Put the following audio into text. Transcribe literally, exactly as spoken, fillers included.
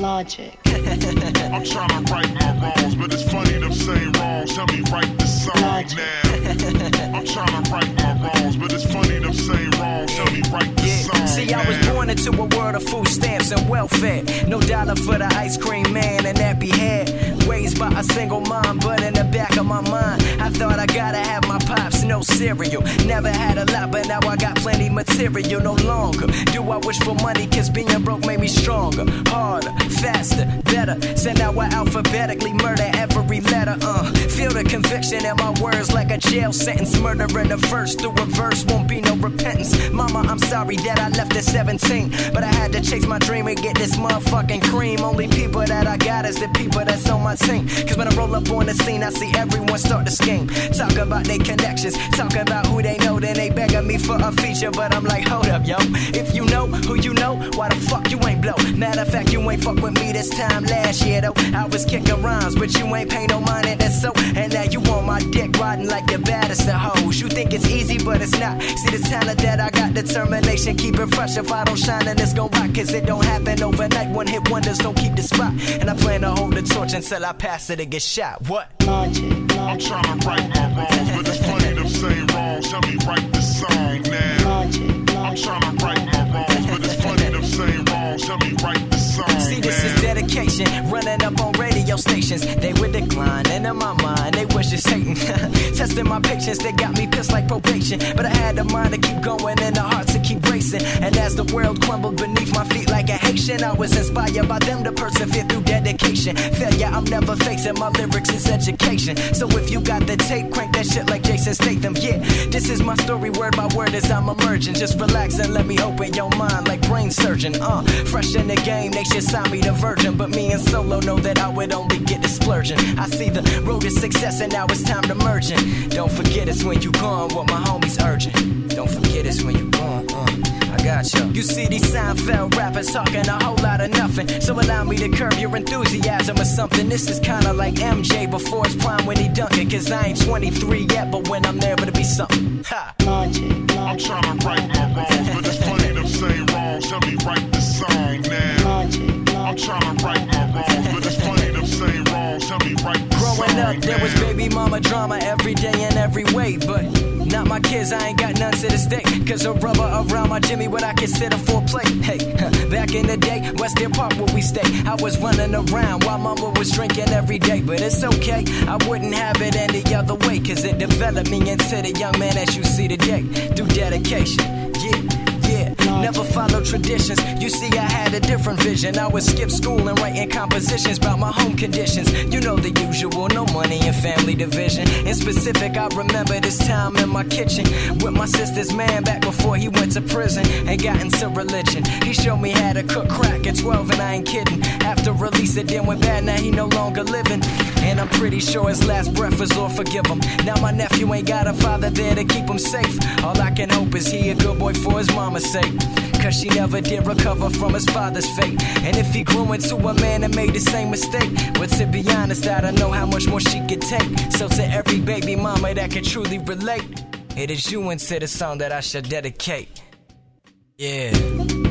Logic. I'm trying to right my wrongs, but it's funny them same wrongs. Tell me write the song Logic. now. I'm trying to right my wrongs, but it's funny them same wrongs. Tell me write the Yeah. song See, now. I was born into a world of food stamps and welfare. No dollar for the ice cream man and nappy hair. Raised by a single mom, but in the back of my mind, I thought I gotta have my pops, no cereal. Never had a lot, but now I got plenty material. No longer do I wish for money, cause being broke made me stronger, harder, faster, better. So now I alphabetically murder every letter. Uh, feel the conviction in my words like a jail sentence. Murder in the verse, through a verse won't be no repentance. Mama, I'm sorry that I left at seventeen, but I had to chase my dream and get this motherfucking cream. Only people that I got is the people that's on my team. Cause when I roll up on the scene, I see everyone start to scheme. Talk about their connections, talk about who they know, then they begging me for a feature. But I'm like, hold up, yo. If you know who you know, why the fuck you ain't blow? Matter of fact, you ain't fuck with me this time last year, though. I was kicking rhymes, but you ain't pay no mind, and that's so. And now you on my dick, riding like the baddest of hoes. You think it's easy, but it's not. See the talent that I got, determination, keep it fresh. If I don't shine, then it's gon' rock, cause it don't happen overnight. One hit wonders don't keep the spot. And I plan to hold the torch until I pass it and get shot. What? Logic. I'm trying to right my wrongs, but it's funny them same wrongs. Tell me write the song now. Logic. I'm trying to right my wrongs, but it's funny them same wrongs. Tell me write the song See, this now. is dedication, running up on radio stations. They would decline, and in my mind, they wish it's Satan. Testing my patience, they got me pissed like probation. But I had the mind to keep going and the heart to keep racing. And as the world crumbled beneath my feet like a Haitian, I was inspired by them to persevere through dedication. Failure, I'm never facing, my lyrics is education. So if you got the tape, crank that shit like Jason Statham. Yeah, this is my story word by word as I'm emerging. Just relax and let me open your mind like brain surgeon. Uh, fresh in the game, they should sign me the virgin. But me and Solo know that I would only get the splurging. I see the road to success and now it's time to merge in. Don't forget it's when you gone, what my homies urging. Don't forget it's when you gone, uh. I got you. You see these Seinfeld rappers talking a whole lot of nothing. So allow me to curb your enthusiasm or something. This is kinda like M J before his prime when he dunking. Cause I ain't twenty-three yet, but when I'm there, it'll be something. Ha! Logic. I'm trying to right my wrongs, but it's funny them same wrongs. Tell me write the song now. Logic. I'm trying to right my wrongs, but it's funny them same wrongs. Tell me write the song Growing up, there was now. baby mama drama every day and every way. But not my kids, I ain't got none to this day. Cause a rubber around my Jimmy, what I consider foreplay. Hey, back in the day, West End Park where we stay, I was running around while mama was drinking every day. But it's okay, I wouldn't have it any other way. Cause it developed me into the young man that you see today. Through dedication, yeah. Yeah, never follow traditions. You see, I had a different vision. I would skip school and writing compositions about my home conditions. You know the usual, no money and family division. In specific, I remember this time in my kitchen with my sister's man back before he went to prison and got into religion. He showed me how to cook crack at twelve, and I ain't kidding. After release, it then went bad, now he no longer living. And I'm pretty sure his last breath was Lord forgive him. Now my nephew ain't got a father there to keep him safe. All I can hope is he a good boy for his mama's sake. Cause she never did recover from his father's fate. And if he grew into a man and made the same mistake, well, to be honest, I don't know how much more she could take. So to every baby mama that can truly relate, it is you into the song that I should dedicate. Yeah.